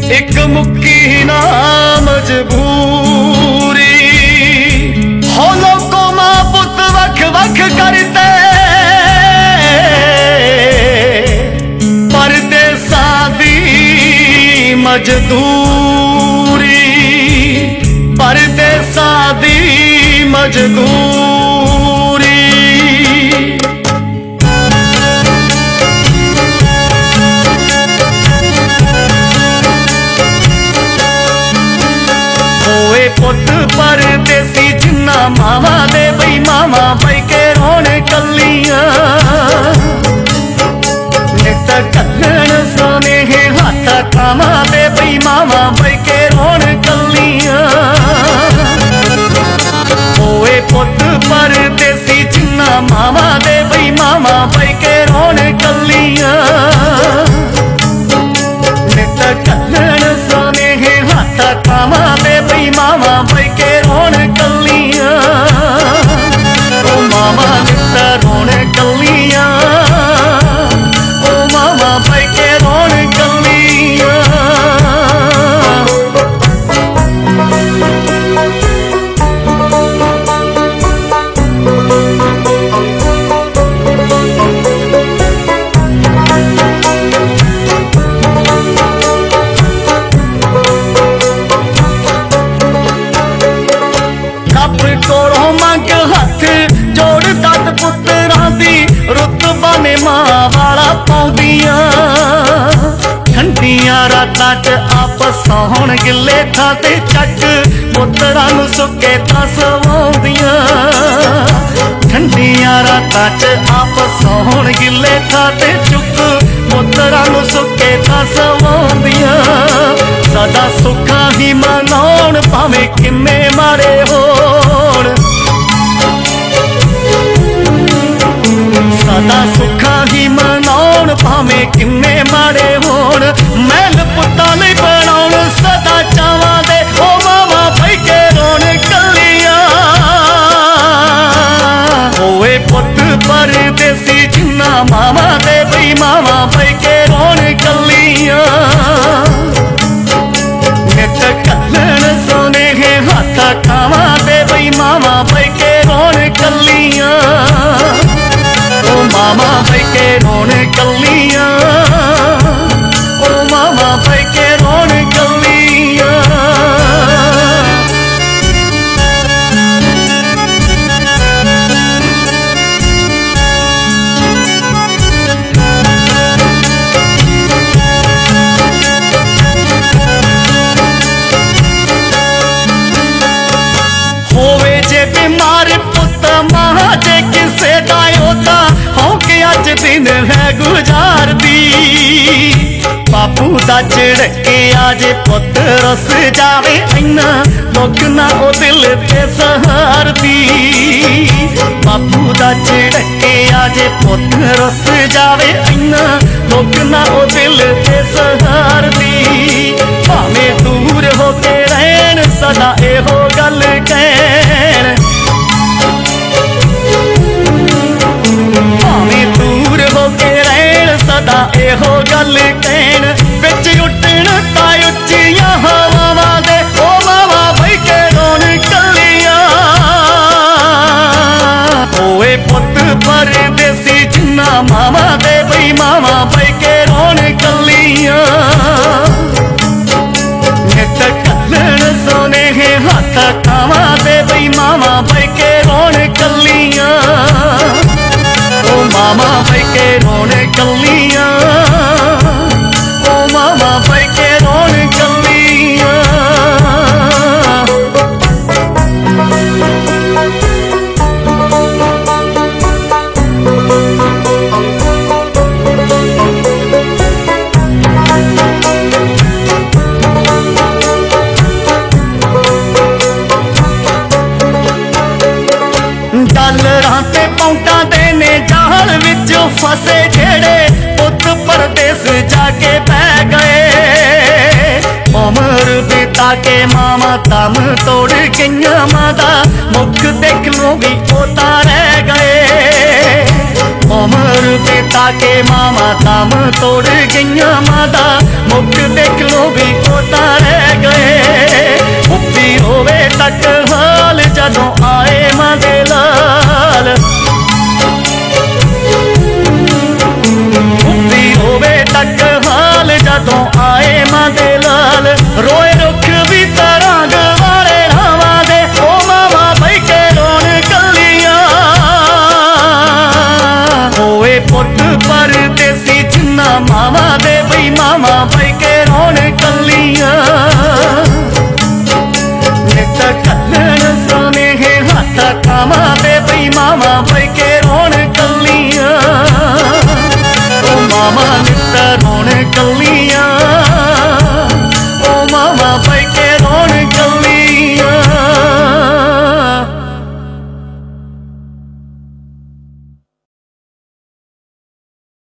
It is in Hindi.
एक मुक्की ना मजबूरी हो लोगों मां पुत वख वख करते परदेसा दी मजदूरी परदेसा दी मजदूरी पुत परदेसी जिन्ना मावा दे बई मामा बई के रोने कलियां नित कल्लण सोने है हाथ कामा दे बई मामा बई के रोने कलियां ओए पुत परदेसी जिन्ना मावा दे बई मामा बई के रोने कलियां नित कल्लण सोने है हाथ कामा दे बई मामा बई के रोण कलियां ओ मामा नित रोण कलियां ओ मामा बई के रोण कलियां रुतबा ने मां वाला पाउंदियां ठंडियां रातां च आपस होण गिले थां ते चक पुत्तरां नूं सुके तां सवाउंदियां ठंडियां रातां च आपस होण गिले थां ते चुक पुत्तरां नूं सुके तां सवाउंदियां सदा सुखा ही मनाउण भावें किन्ने मारे होण सदा सुखा ही मनाउण भावें किन्ने माड़े होण महल पुत्तां लई बनाउण सदा चावां दे ओ मावा बई के रोण कलियां होए पुत परदेसी जिन्ना मावा दे बई मावा बई के रोण कलियां नित कल्लण सोने है हाथ खावां दे बई मावा बई के रोण कलियां ओ मामा बई के रोण कलियां ओ मामा बई के रोण कलियां होवे जे बीमार पुत मां जे किसे दा ओदा होके अज दिन है गुजार दी बापू दा झड़के आजे पुत रस जावे इन्ना दुख ना ओ दिल ते सहार दी बापू दा झड़के आजे पुत रस जावे इन्ना दुख ना ओ दिल ते सहार दी भावें दूर होके रहन सदा एहो गल कहन भावें दूर होके रहन सदा एहो गल कहन बिच उठण तां उच्चियां हवावां दे ओ मावा बई के रोण कलियां होए पुत परदेसी जिन्ना मावा दे बई मावा बई के रोण कलियां नित कल्लण सोने है हाथ खावां दे बई मावा बई के रोण कलियां ओ मामा बई के रोण कलियां ओ मामा बई के रोण कलियां डॉलरां ते पाउंडां दे ने जाल विच फसे जेड़े पुत परदेस जाके बह गए उमर बिता के मामा दम तोड़ गईयां मादा मुख देख लो भी ओता रह गए उमर बिता के मामा दम तोड़ गईयां मादा मुख देख लो भी